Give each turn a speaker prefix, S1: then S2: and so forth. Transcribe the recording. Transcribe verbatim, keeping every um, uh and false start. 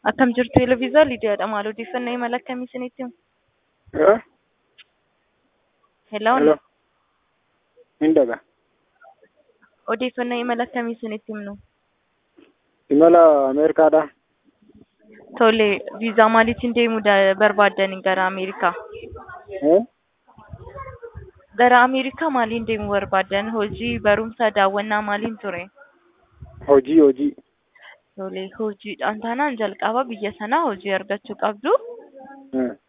S1: Akkam jirtu Eloviiza Lidiyaadha. Maal odeeffannoo imala akkamii isinitti himu?
S2: Eh?
S1: Hello.
S2: Hello. Mindaga.
S1: Odeeffannoo imala akkamii isinitti himnu?
S2: Imala Ameerikaadha.
S1: Tole, viizaa maaliitiin deemuu da- barbaaddan gara Ameerikaa?
S2: Eh?
S1: Gara Ameerikaa maaliin deemuu barbaaddan? Hojii, barumsa, daawwannaa maaliin ture?
S2: Hojii hojii.
S1: Tole, hojiidhaan taanaan jalqaba biyya sanaa hojii argachuu qabdu.
S2: Eh.